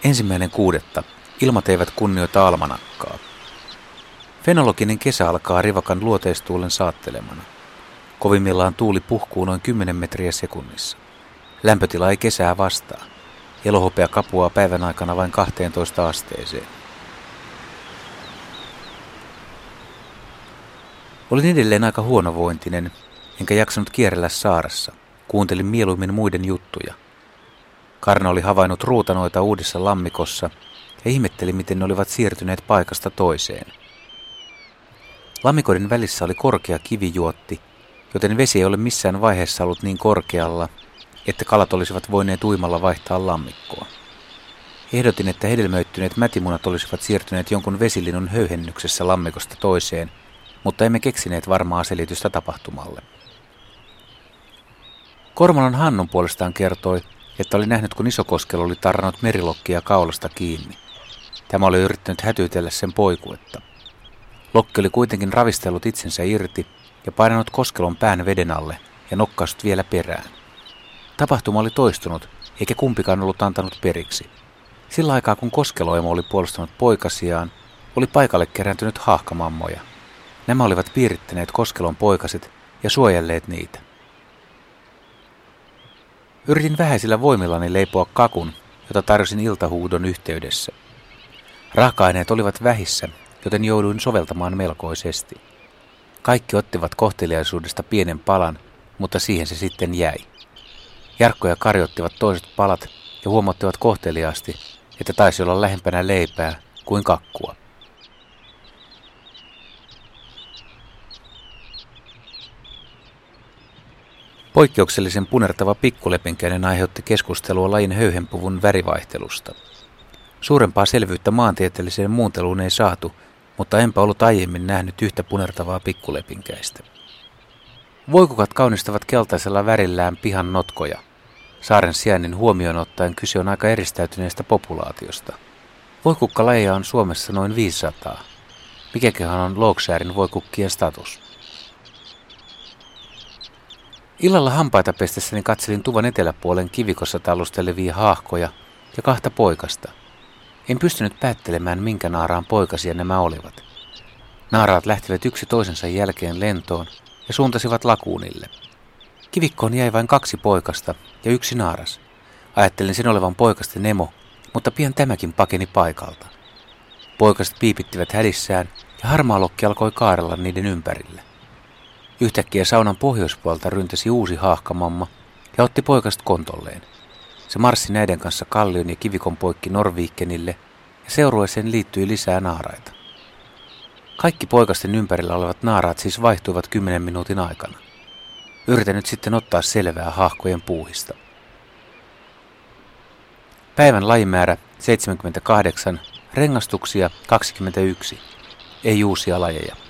1.6. Ilmat eivät kunnioita almanakkaa. Fenologinen kesä alkaa rivakan luoteistuulen saattelemana. Kovimmillaan tuuli puhkuu noin 10 metriä sekunnissa. Lämpötila ei kesää vastaa. Elohopea kapuaa päivän aikana vain 12 asteeseen. Olin edelleen aika huonovointinen, enkä jaksanut kierrellä saaressa. Kuuntelin mieluummin muiden juttuja. Karna oli havainnut ruutanoita uudessa lammikossa ja ihmetteli, miten ne olivat siirtyneet paikasta toiseen. Lammikoiden välissä oli korkea kivijuotti, joten vesi ei ole missään vaiheessa ollut niin korkealla, että kalat olisivat voineet uimalla vaihtaa lammikkoa. Ehdotin, että hedelmöittyneet mätimunat olisivat siirtyneet jonkun vesilinnun höyhennyksessä lammikosta toiseen, mutta emme keksineet varmaa selitystä tapahtumalle. Kormolan Hannun puolestaan kertoi, että oli nähnyt, kun Isokoskelo oli tarrannut merilokkia kaulasta kiinni. Tämä oli yrittänyt hätyytellä sen poikuetta. Lokki oli kuitenkin ravistellut itsensä irti ja painanut Koskelon pään veden alle ja nokkaissut vielä perään. Tapahtuma oli toistunut, eikä kumpikaan ollut antanut periksi. Sillä aikaa, kun Koskeloemo oli puolustanut poikasiaan, oli paikalle kerääntynyt haahkamammoja. Nämä olivat piirittäneet Koskelon poikaset ja suojelleet niitä. Yritin vähäisillä voimillani leipoa kakun, jota tarjosin iltahuudon yhteydessä. Raaka-aineet olivat vähissä, joten jouduin soveltamaan melkoisesti. Kaikki ottivat kohteliaisuudesta pienen palan, mutta siihen se sitten jäi. Jarkko ja Kari ottivat toiset palat ja huomattivat kohteliaasti, että taisi olla lähempänä leipää kuin kakkua. Poikkeuksellisen punertava pikkulepinkäinen aiheutti keskustelua lajin höyhenpuvun värivaihtelusta. Suurempaa selvyyttä maantieteelliseen muunteluun ei saatu, mutta enpä ollut aiemmin nähnyt yhtä punertavaa pikkulepinkäistä. Voikukat kaunistavat keltaisella värillään pihan notkoja. Saaren sijainnin huomioon ottaen kyse on aika eristäytyneestä populaatiosta. Voikukkalajeja on Suomessa noin 500. Mikäköhän on Logsjärin voikukkien status? Illalla hampaita pestessäni katselin tuvan eteläpuolen kivikossa tallustelevia haahkoja ja 2 poikasta. En pystynyt päättelemään, minkä naaraan poikasia nämä olivat. Naaraat lähtivät yksi toisensa jälkeen lentoon ja suuntasivat lakuunille. Kivikkoon jäi vain 2 poikasta ja 1 naaras. Ajattelin sen olevan poikasten emo, mutta pian tämäkin pakeni paikalta. Poikaset piipittivät hädissään ja harmaa lokki alkoi kaarella niiden ympärillä. Yhtäkkiä saunan pohjoispuolta ryntäsi uusi haahkamamma ja otti poikaset kontolleen. Se marssi näiden kanssa kallion ja kivikon poikki Norviikkenille ja seurueeseen liittyi lisää naaraita. Kaikki poikasten ympärillä olevat naaraat siis vaihtuivat 10 minuutin aikana. Yritän nyt sitten ottaa selvää haahkojen puuhista. Päivän lajimäärä 78, rengastuksia 21, ei uusia lajeja.